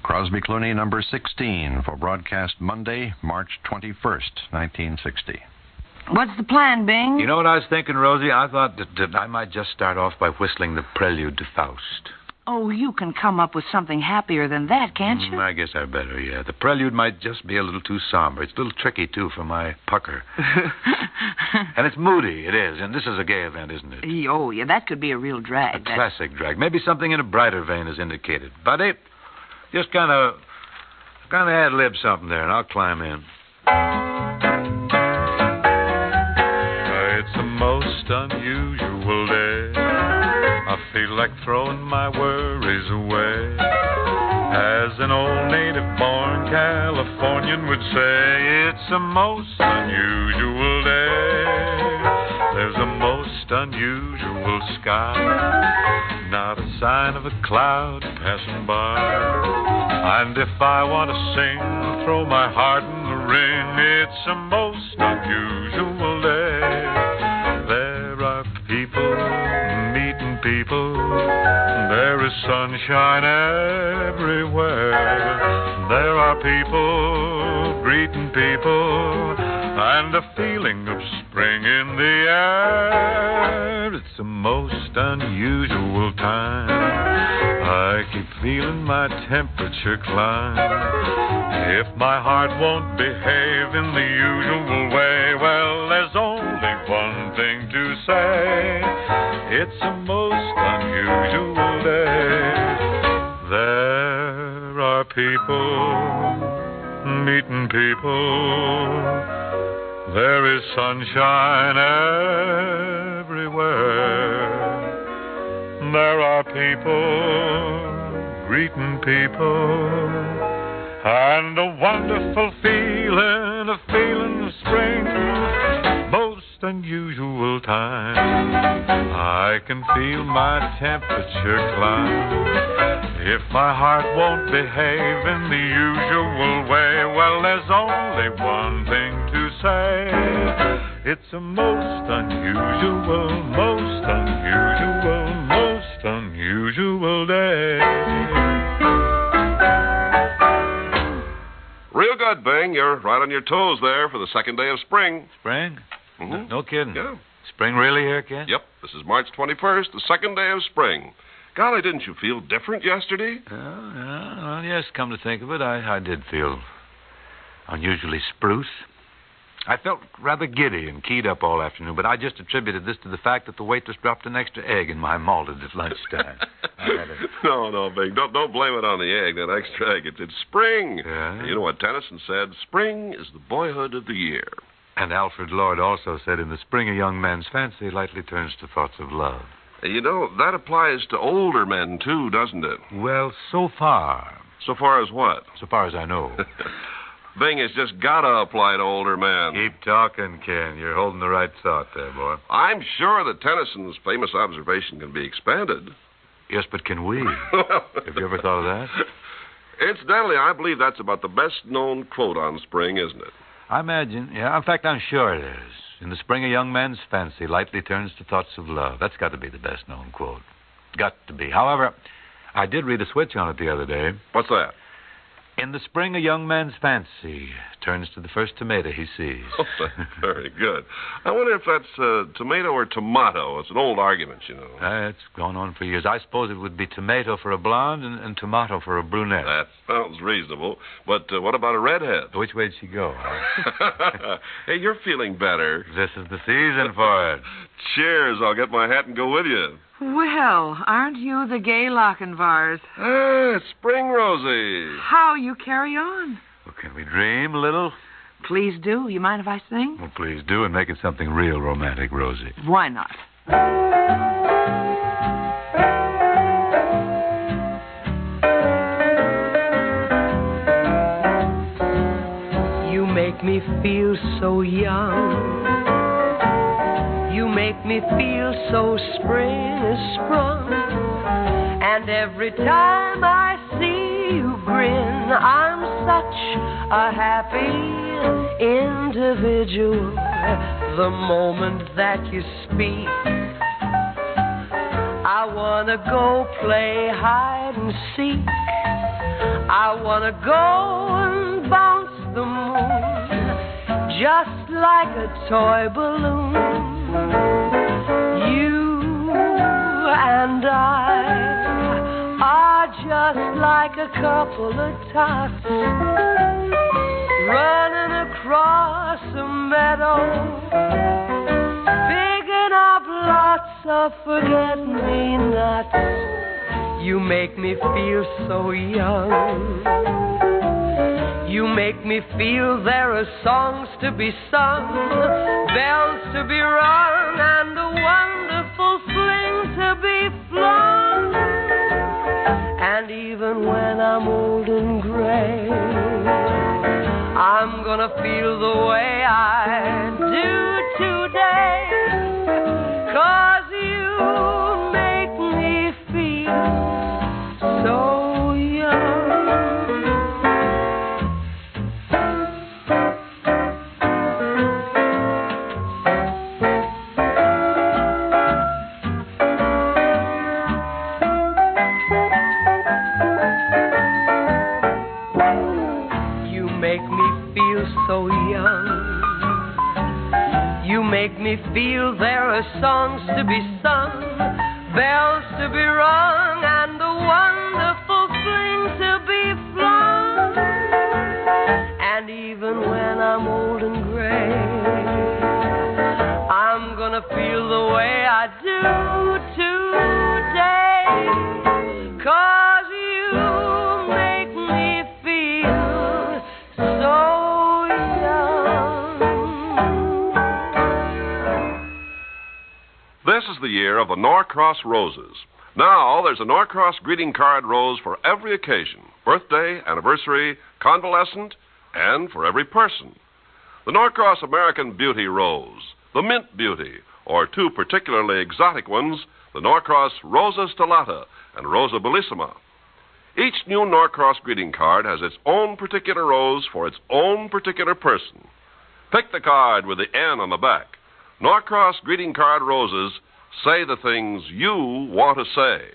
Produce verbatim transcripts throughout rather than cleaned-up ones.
Crosby Clooney, number sixteen, for broadcast Monday, March twenty-first, nineteen sixty. What's the plan, Bing? You know what I was thinking, Rosie? I thought that, that I might just start off by whistling the prelude to Faust. Oh, you can come up with something happier than that, can't you? Mm, I guess I better, yeah. The prelude might just be a little too somber. It's a little tricky, too, for my pucker. And it's moody, it is. And this is a gay event, isn't it? Oh, yeah, that could be a real drag. A classic drag. Maybe something in a brighter vein is indicated. Buddy, just kind of kind of ad-lib something there, and I'll climb in. It's a most unusual day. I feel like throwing my worries away. As an old native-born Californian would say, it's a most unusual day. There's a most unusual sky, not a sign of a cloud passing by. And if I want to sing, throw my heart in the ring, it's a most unusual day. There are people meeting people, there is sunshine everywhere. There are people greeting people, and a feeling of spring in the air. It's a most unusual time. I keep feeling my temperature climb. If my heart won't behave in the usual way, well, there's only one thing to say. It's a most unusual day. There are people meeting people. There is sunshine everywhere. There are people greeting people, and a wonderful feeling, a feeling of spring, most unusual time. I can feel my temperature climb. If my heart won't behave in the usual way, well, there's only one thing to say. It's a most unusual, most unusual, most unusual day. Real good, Bing. You're right on your toes there for the second day of spring. Spring? Mm-hmm. No, no kidding. Yeah. Spring really here, Ken? Yep. This is March twenty-first, the second day of spring. Golly, didn't you feel different yesterday? Oh, yeah. Well, yes, come to think of it, I, I did feel unusually spruce. I felt rather giddy and keyed up all afternoon, but I just attributed this to the fact that the waitress dropped an extra egg in my malted at lunchtime. I had a... No, no, Bing. Don't, don't blame it on the egg, that extra egg. It's, it's spring. Yeah? You know what Tennyson said? Spring is the boyhood of the year. And Alfred Lord also said, in the spring a young man's fancy lightly turns to thoughts of love. You know, that applies to older men, too, doesn't it? Well, so far. So far as what? So far as I know. Bing, it's just got to apply to older men. Keep talking, Ken. You're holding the right thought there, boy. I'm sure that Tennyson's famous observation can be expanded. Yes, but can we? Have you ever thought of that? Incidentally, I believe that's about the best-known quote on spring, isn't it? I imagine. Yeah, in fact, I'm sure it is. In the spring, a young man's fancy lightly turns to thoughts of love. That's got to be the best-known quote. Got to be. However, I did read a switch on it the other day. What's that? In the spring, a young man's fancy turns to the first tomato he sees. Oh, that's very good. I wonder if that's uh, tomato or tomato. It's an old argument, you know. Uh, it's gone on for years. I suppose it would be tomato for a blonde and, and tomato for a brunette. That sounds reasonable. But uh, what about a redhead? Which way'd she go, huh? Hey, you're feeling better. This is the season for it. Cheers. I'll get my hat and go with you. Well, aren't you the gay Lochinvars? Ah, it's spring, Rosie. How you carry on? Well, can we dream a little? Please do. You mind if I sing? Well, please do, and make it something real romantic, Rosie. Why not? You make me feel so young. You make me feel so spring is sprung. And every time I see you grin, I'm such a happy individual. The moment that you speak, I wanna go play hide and seek. I wanna go and bounce the moon just like a toy balloon. You and I are just like a couple of tots running across a meadow, picking up lots of forget-me-nots. You make me feel so young. You make me feel there are songs to be sung, bells to be rung, and a wonderful fling to be flung. And even when I'm old and gray, I'm gonna feel the way I do today, 'cause you make me feel so young. So young, you make me feel there are songs to be sung, bells to be rung, and a wonderful fling to be flung. And even when I'm old and gray, I'm gonna feel the way I do today, 'cause you make me feel so. This is the year of the Norcross Roses. Now, there's a Norcross greeting card rose for every occasion, birthday, anniversary, convalescent, and for every person. The Norcross American Beauty Rose, the Mint Beauty, or two particularly exotic ones, the Norcross Rosa Stellata and Rosa Bellissima. Each new Norcross greeting card has its own particular rose for its own particular person. Pick the card with the N on the back. Norcross greeting card roses say the things you want to say.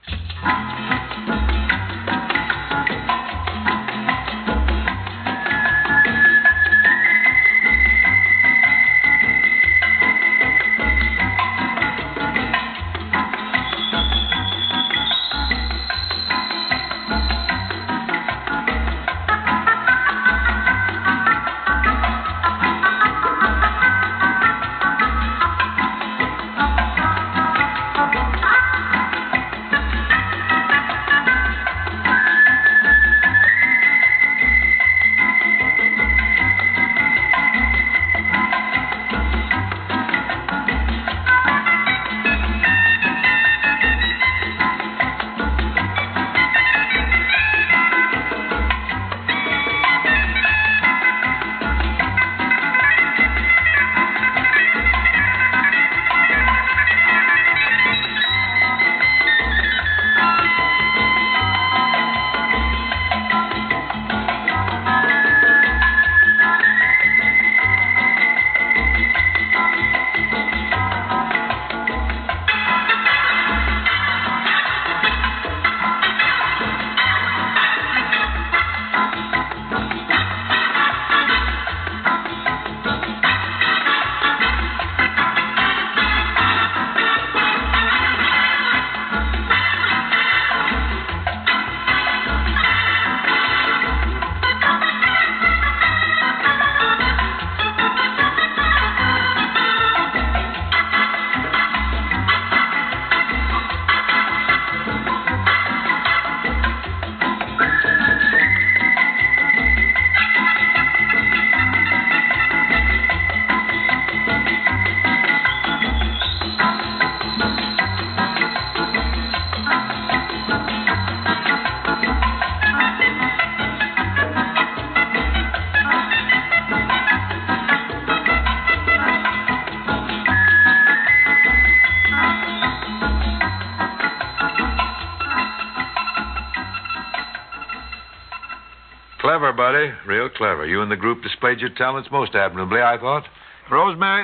Clever, buddy. Real clever. You and the group displayed your talents most admirably, I thought. Rosemary,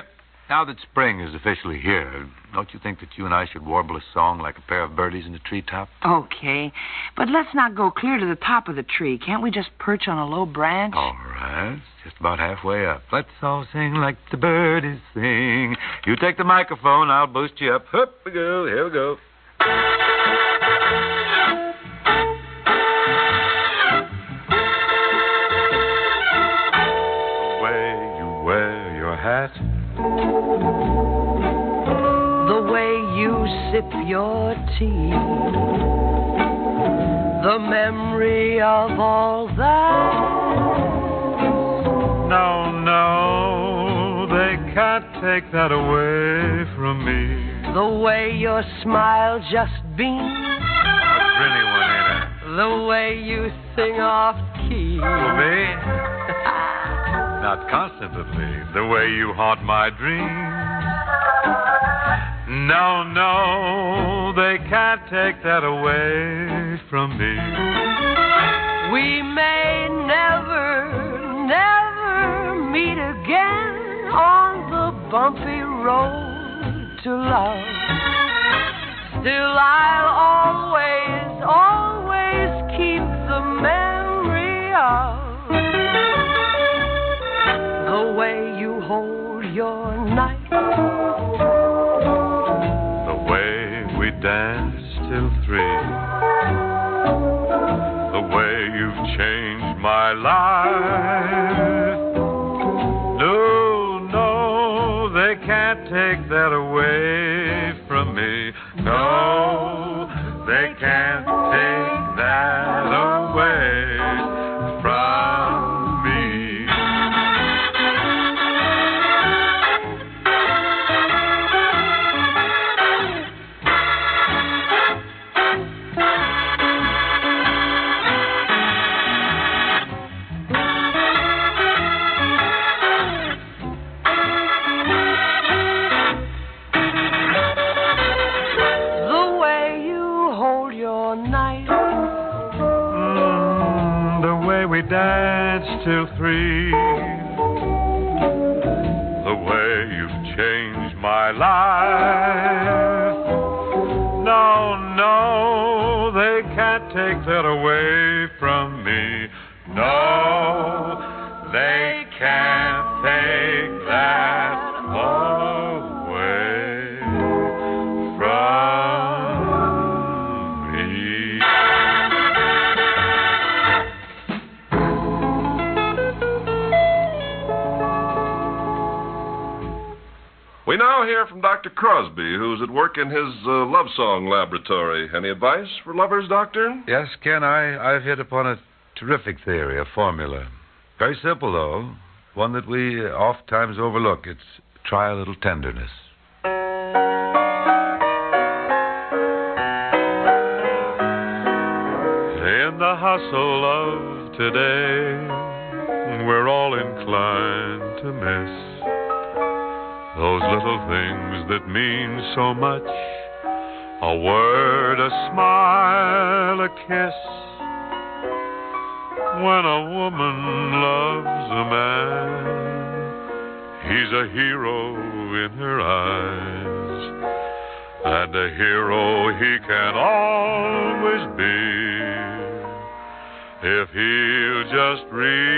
Now that spring is officially here, don't you think that you and I should warble a song like a pair of birdies in a treetop? Okay, but let's not go clear to the top of the tree. Can't we just perch on a low branch? All right, just about halfway up. Let's all sing like the birdies sing. You take the microphone, I'll boost you up. Up we go, here we go. The way you wear your hat, the way you sip your tea, the memory of all that. no, no, they can't take that away from me. The way your smile just beams, A grinny one, ain't I? the way you sing off key. For me? Not constantly, the way you haunt my dreams. No, no, they can't take that away from me. We may never, never meet again on the bumpy road to love. Still, I'll always, always keep the memory of the way you hold your knife, The way we danced till three, the way you've changed my life. No, no, they can't take that away from me. No, they can't take that away from me. the way you hold your knife, Mm, the way we danced till three, the way you've changed my life. No, no, they can't take that away from me. No, they can't take that away from me. We now hear from Doctor Crosby, who's at work in his uh, love song laboratory. Any advice for lovers, Doctor? Yes, Ken, I, I've hit upon a terrific theory, a formula. Very simple, though. One that we oft times overlook. It's try a little tenderness. In the hustle of today, we're all inclined to miss those little things that mean so much. A word, a smile, a kiss. When a woman loves a man, he's a hero in her eyes, and a hero he can always be if he'll just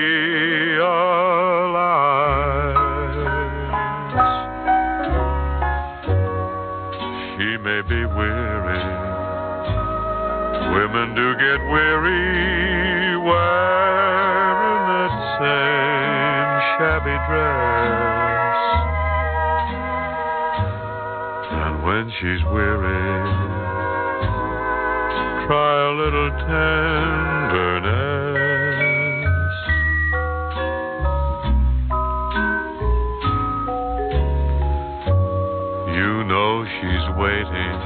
realize. She may be weary, women do get weary wearing that same shabby dress. And when she's weary, try a little tenderness. You know she's waiting,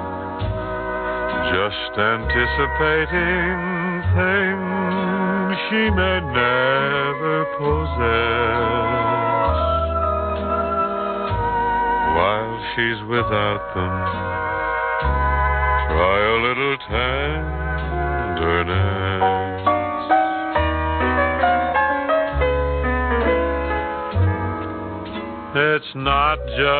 just anticipating things she may never possess. While she's without them, try a little tenderness. It's It's not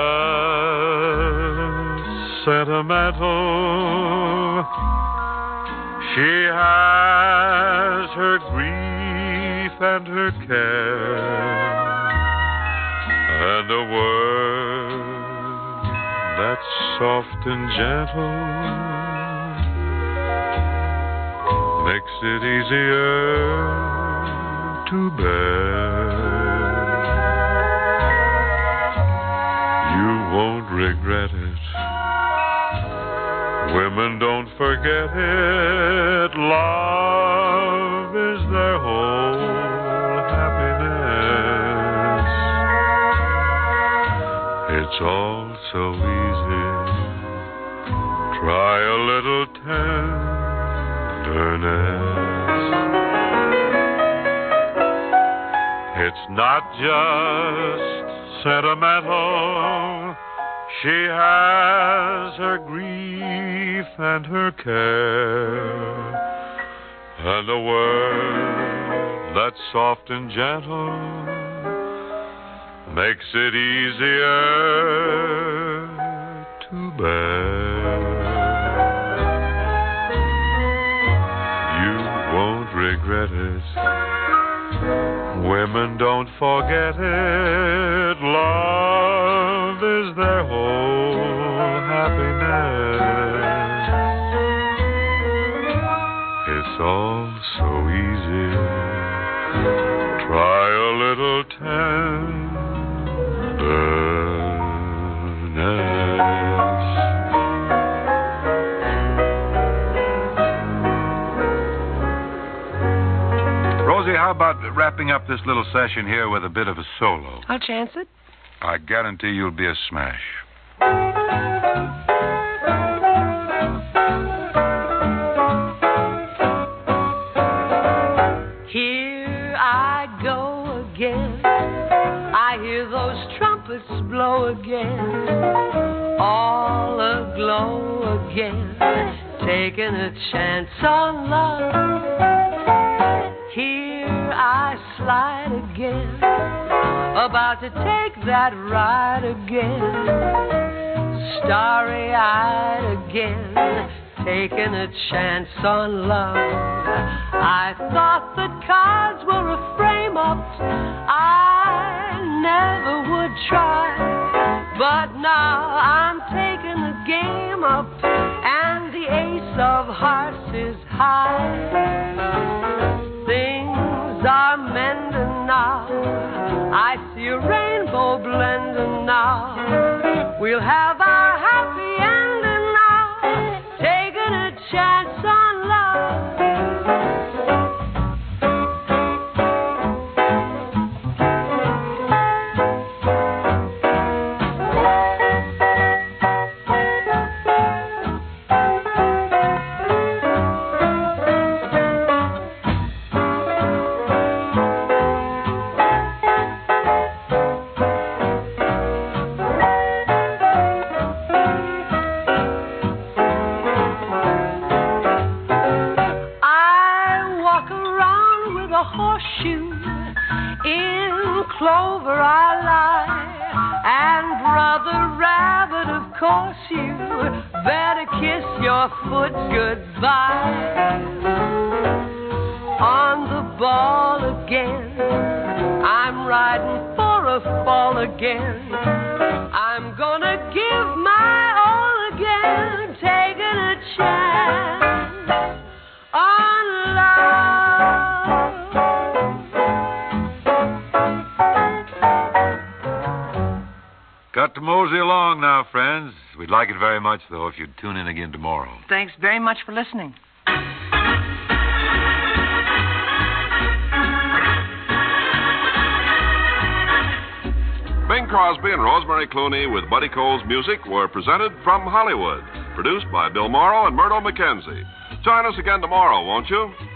just sentimental. She has her grief and her care, and a word that's soft and gentle makes it easier to bear. You won't regret it. Women don't forget it. Love is their whole happiness. It's all so easy. Try a little tenderness. It's not just sentimental. She has her grief and her care, and a word that's soft and gentle makes it easier to bear. You won't regret it. Women don't forget it. Love is their whole happiness. It's all so easy. Try a little tenderness. Rosie, how about wrapping up this little session here with a bit of a solo? I'll chance it. I guarantee you'll be a smash. Here I go again. I hear those trumpets blow again. All aglow again. Taking a chance on love. Here I slide again, about to take that ride again, starry-eyed again, taking a chance on love. I thought the cards were a frame-up, I never would try, but now I'm taking the game up, and the ace of hearts is high. Things are mending now. I see a rainbow blending now. We'll have our happy ending now. Taking a chance on love. Clover I lie, and Brother Rabbit, of course you better kiss your foot goodbye. On the ball again, I'm riding for a fall again. I'm gonna give my all again, taking a chance on love. Got to mosey along now, friends. We'd like it very much, though, if you'd tune in again tomorrow. Thanks very much for listening. Bing Crosby and Rosemary Clooney with Buddy Cole's music were presented from Hollywood. Produced by Bill Morrow and Murdo McKenzie. Join us again tomorrow, won't you?